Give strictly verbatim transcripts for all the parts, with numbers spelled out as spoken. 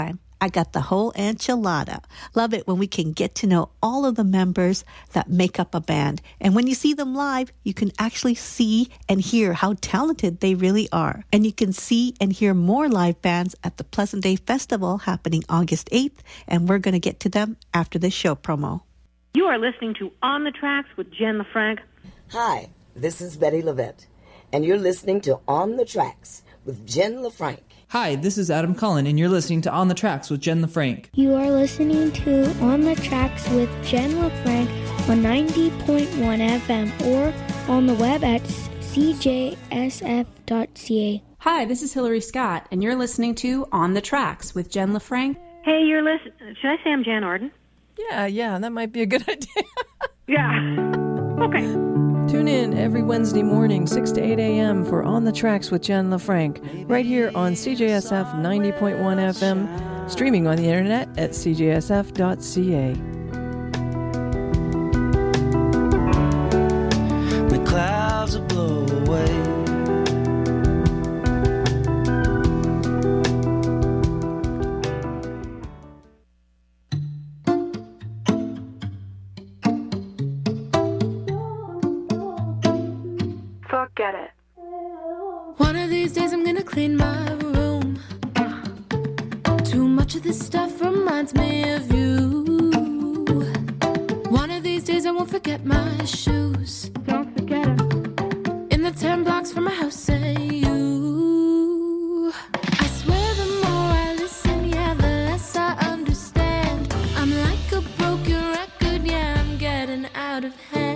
I got the whole enchilada. Love it when we can get to know all of the members that make up a band. And when you see them live, you can actually see and hear how talented they really are. And you can see and hear more live bands at the Pleasant Day Festival happening August eighth. And we're going to get to them after this show promo. You are listening to On the Tracks with Jen LaFranc. Hi, this is Betty Levette, and you're listening to On the Tracks with Jen LaFranc. Hi, this is Adam Cullen, and you're listening to On the Tracks with Jen LaFranc. You are listening to On the Tracks with Jen LaFranc on ninety point one F M or on the web at c j s f dot c a. Hi, this is Hillary Scott, and you're listening to On the Tracks with Jen LaFranc. Hey, you're listening. Should I say I'm Jan Arden? Yeah, yeah, that might be a good idea. Yeah. Okay. Tune in every Wednesday morning, six to eight a.m. for On the Tracks with Jen LaFranc, right here on C J S F ninety point one F M, streaming on the internet at c j s f dot c a. The clouds will blow away. Forget it. One of these days I'm gonna clean my room. Too much of this stuff reminds me of you. One of these days I won't forget my shoes. Don't forget it. In the ten blocks from my house, say you. I swear the more I listen, yeah, the less I understand. I'm like a broken record, yeah, I'm getting out of hand.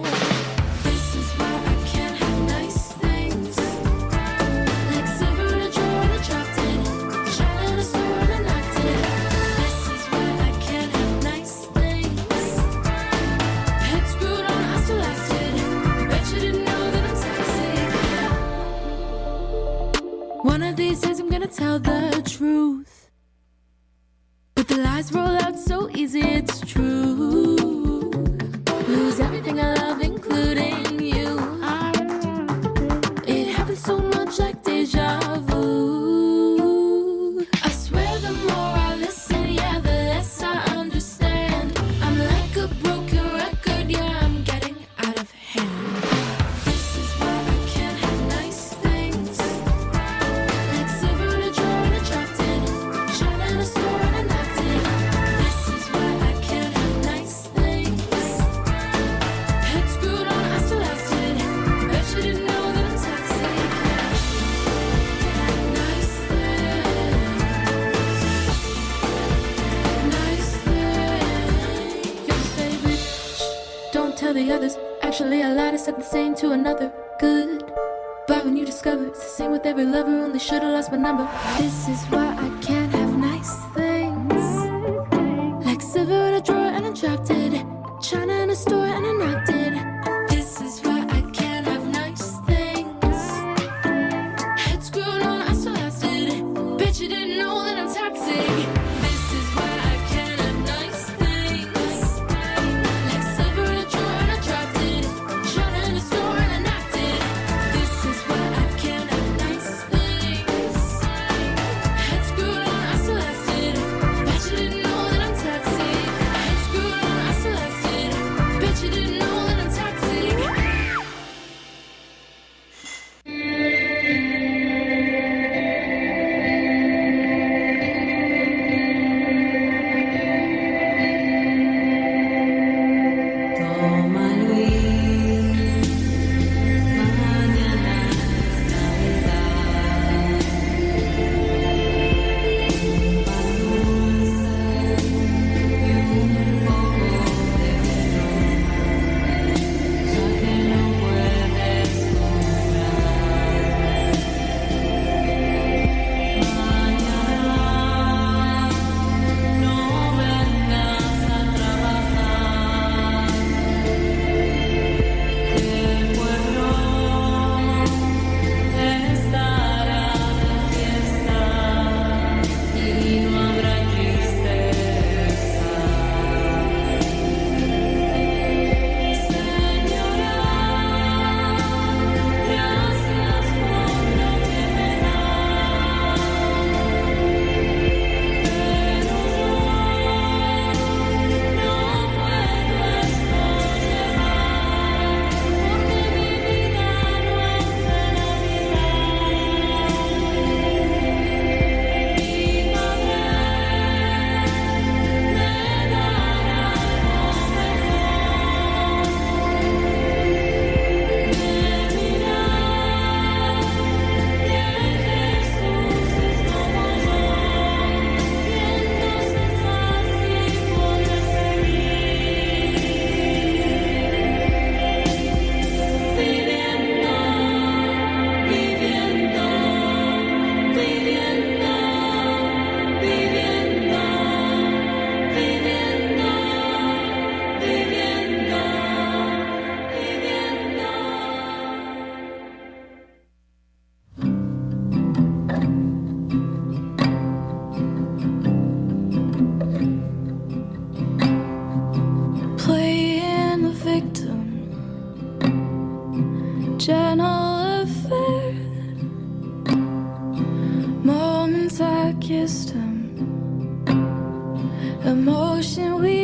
Tell the truth, but the lies roll out so easy, it's true. Lose everything I love, including you. It happens so much like deja vu. I swear the more I listen, yeah, the less I understand. I'm like a broken record, yeah, I'm getting out of hand. This is why I can't have nice things. Like silver in a drawer and a dropped it. Shine in a store and I knocked it. This is why I can't have nice things. Head screwed on, I still lost it. Bet you didn't know that I'm toxic. Nice things. Nice things. Your favorite. Shh, don't tell the others. Actually, I lied, I said the same to another. Good. But when you discover it's the same with every lover, only should've lost my number. This is why I can't have nice things. Like silver in a drawer and I dropped it. China in a store and I knocked it. This is why I can't have nice things. Head screwed on, I still lost it. Bet you didn't know that I'm toxic. This is why I can't have nice things. Like silver in a drawer and I dropped it. China in a store and I knocked it. This is why I can't have nice things. Head screwed on,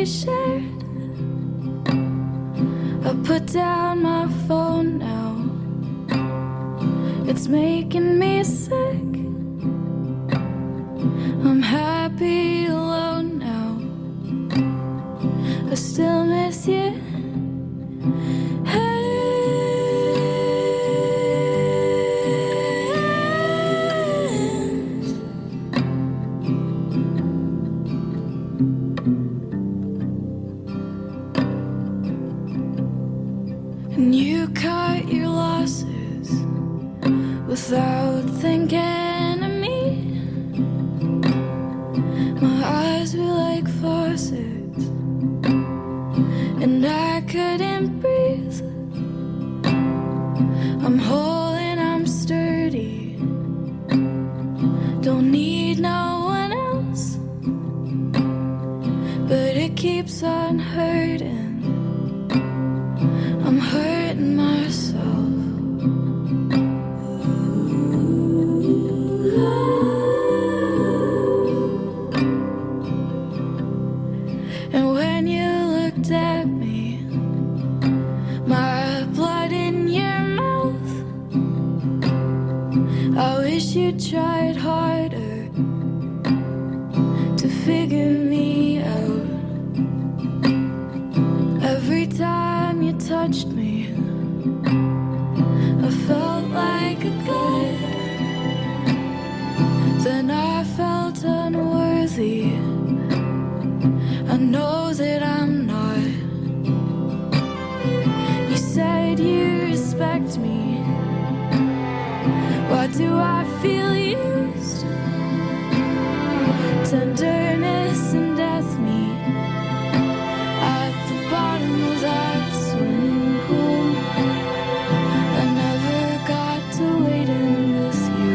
we shared. I put down my phone now. It's making me sick. I'm happy alone now. I still miss you. And you cut your losses without thinking of me. My eyes were like faucets, and I couldn't breathe. I'm whole and I'm sturdy, don't need no one else, but it keeps on hurting. I'm hurting myself. And when you looked at me, my blood in your mouth, I wish you tried harder to figure me out. Every time you touched me, I felt like a god. Then I felt unworthy. I know that I'm not. You said you respect me. Why do I feel used? Tenderness and death me at the bottom of that swimming pool. I never got to wade in with you.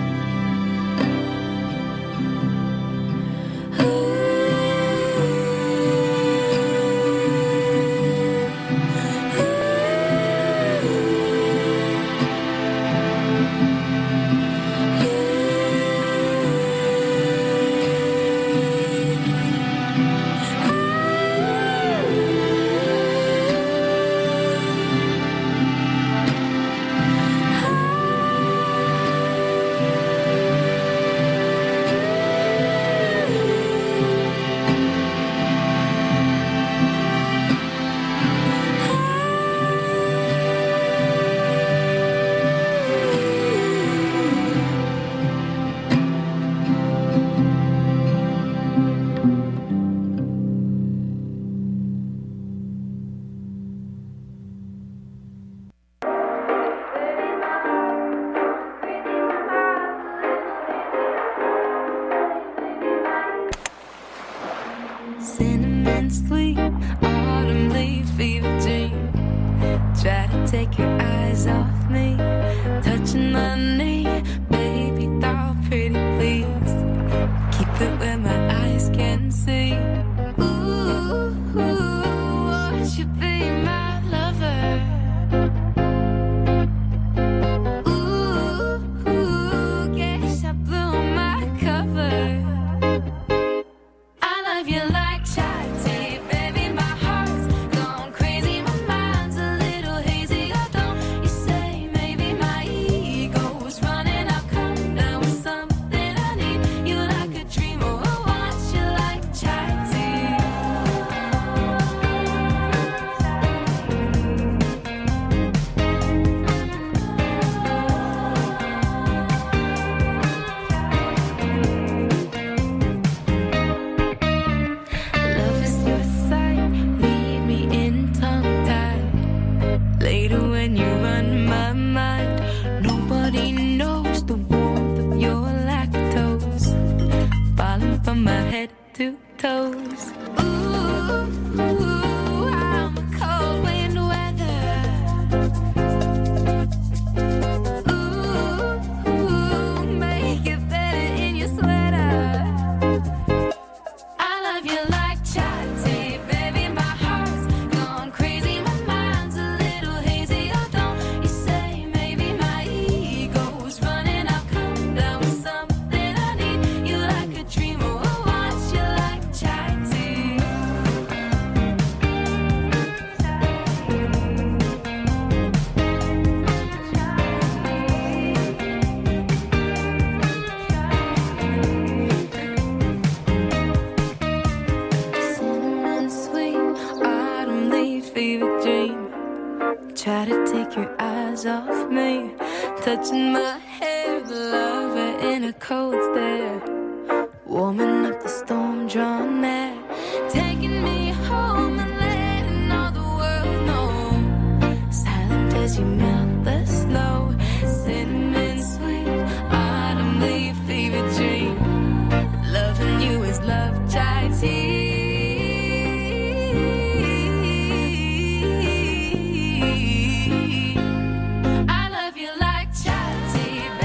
Cinnamon sweet, autumn leaf fever dream. Try to take your eyes off me, touching my knee, baby, doll, pretty please. Keep it where my eyes can see. Ooh, ooh, won't you be my lover? Ooh, ooh, guess I blew my cover. I love you like chai tea, baby, my heart's gone crazy, my mind's a little hazy. Oh, don't you say maybe my ego's running, I'll come down with something I need. You like a dream, oh, I want you like chai tea. Love is your sight, leave me in tongue-tied. Later when you run my mind, nobody knows the warmth of your lactose, falling from my head to toes. Ooh, ooh, I'm a cold wind weather. Ooh, ooh, make it better in your sweater. I love you like chai tea, baby, my heart's gone crazy, my mind's a little hazy. Oh, don't you say maybe my ego's running, I'll come down with something I need. You like a dream, oh, I want you like chai tea. eyes off me, touching my hair, the lover in a cold stare, warming up the storm drawn air, taking me home and letting all the world know. Silent as you melt the snow, cinnamon sweet, autumn leaf fever dream. Loving you is love chai tea.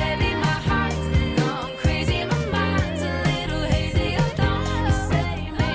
Say me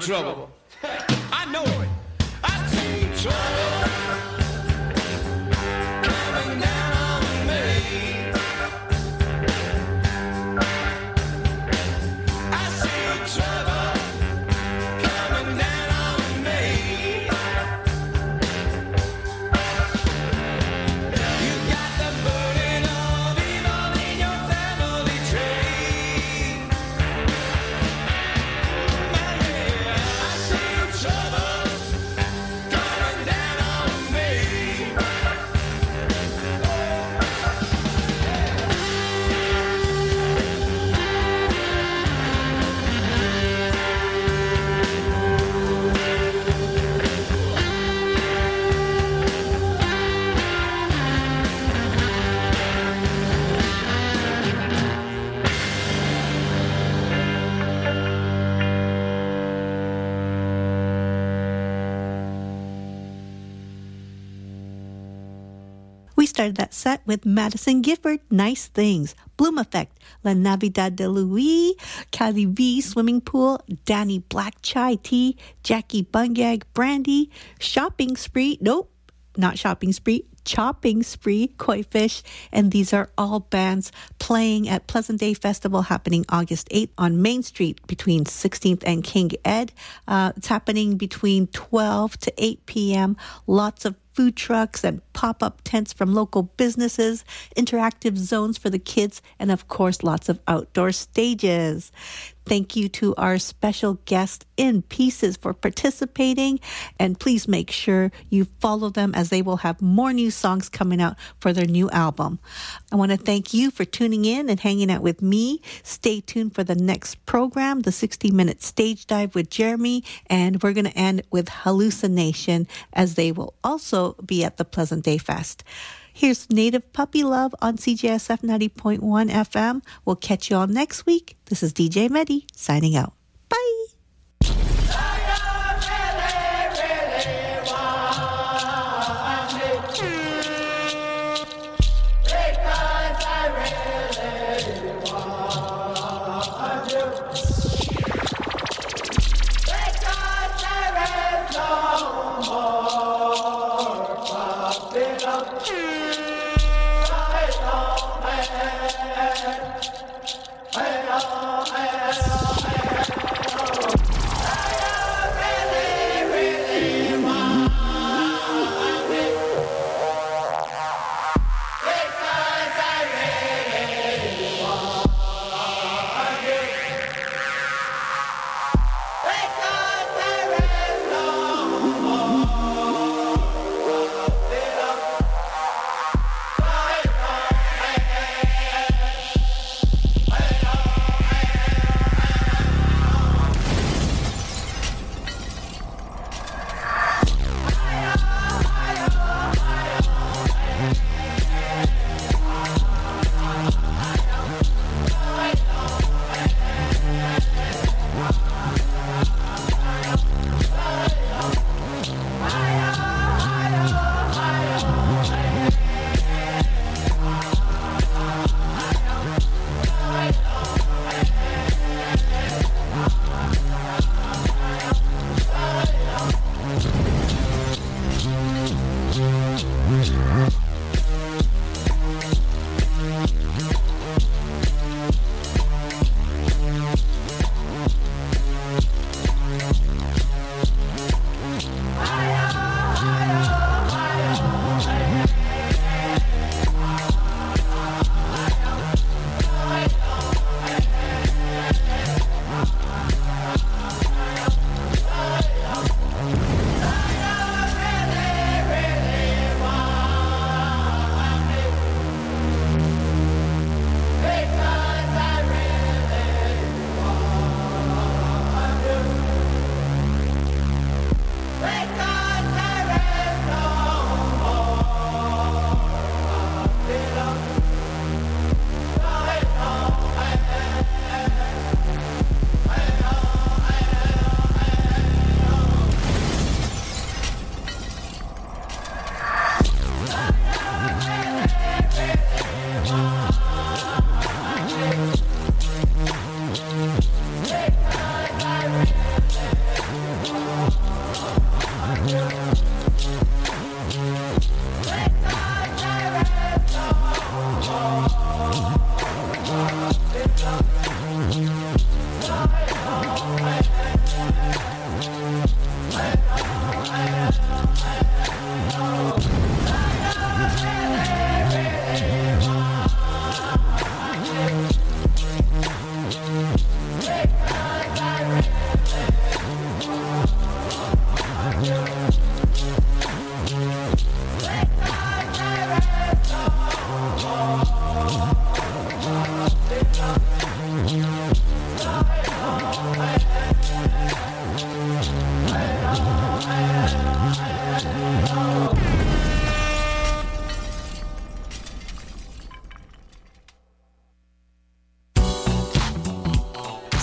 trouble. I know it. I see trouble coming down on me. I see trouble coming down on me. You got the burden of evil in your family tree. I see trouble coming down on me. We started that set with Madison Gifford, Nice Things, Bloom Effect, La Navidad de Louis, Cali V, Swimming Pool, Danny Black Chai Tea, Jackie Bungag, Brandy, Shopping Spree, nope, not Shopping Spree, Chopping Spree, Koi Fish, and these are all bands playing at Pleasant Day Festival happening August eighth on Main Street between sixteenth and King Ed. Uh, it's happening between twelve to eight p.m. Lots of food trucks and pop-up tents from local businesses, interactive zones for the kids, and of course, lots of outdoor stages. Thank you to our special guest In Pieces for participating, and please make sure you follow them as they will have more new songs coming out for their new album. I want to thank you for tuning in and hanging out with me. Stay tuned for the next program, the sixty-minute stage dive with Jeremy, and we're going to end with Hallucination as they will also be at the Pleasant Day Fest. Here's Native Puppy Love on C J S F ninety point one F M. We'll catch you all next week. This is D J Medi signing out. Bye. Hey, oh, hey, oh, hey, oh.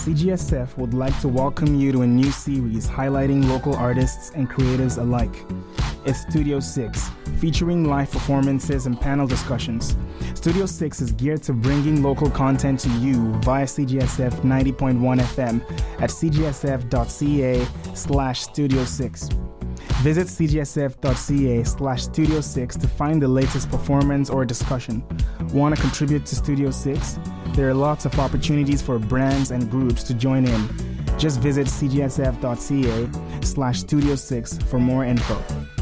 C G S F would like to welcome you to a new series highlighting local artists and creatives alike. It's Studio six, featuring live performances and panel discussions. Studio six is geared to bringing local content to you via C G S F ninety point one F M at c g s f dot c a slash studio six. Visit c g s f dot c a slash studio six to find the latest performance or discussion. Want to contribute to Studio six? There are lots of opportunities for brands and groups to join in. Just visit c g s f dot c a slash studio six for more info.